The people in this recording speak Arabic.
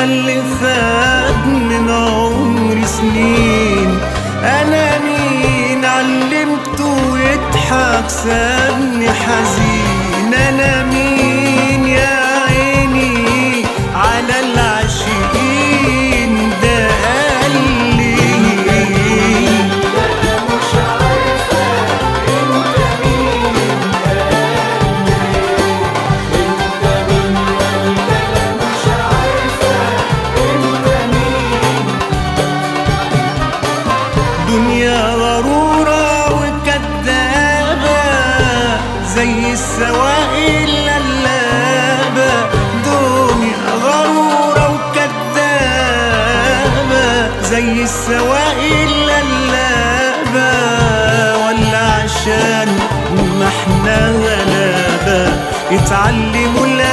اللي فات من عمري سنين. أنا مين علمته يضحك سابني حزين؟ أنا مين يا عيني على العاشقين؟ ده قال لي أنا مش عارفة أنت مين، أنت مين أنا مش عارفة أنت مين. دنيا غرورة وكدابة زي السواقي اللبابة. دنيا غرورة وكدابة زي السواقي اللبابة. ولا عشان ما احنا غلابة يتعلموا